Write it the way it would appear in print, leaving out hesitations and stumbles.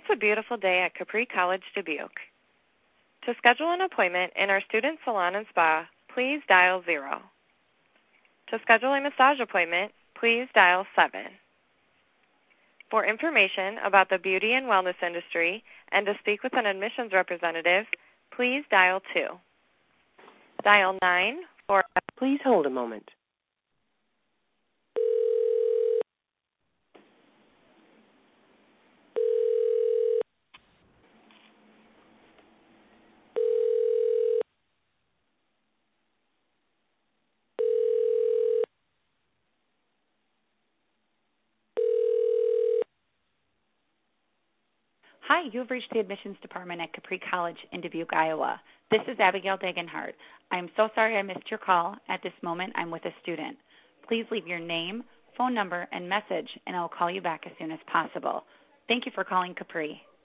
a beautiful day at Capri College Dubuque. To schedule an appointment in our student salon and spa, please dial 0. To schedule a massage appointment, please dial 7. For information about the beauty and wellness industry and to speak with an admissions representative, please dial 2. Dial 9 for... Please hold a moment. Hi, you have reached the admissions department at Capri College in Dubuque, Iowa. This is Abigail Dagenhart. I'm so sorry I missed your call. At this moment, I'm with a student. Please leave your name, phone number, and message, and I will call you back as soon as possible. Thank you for calling Capri.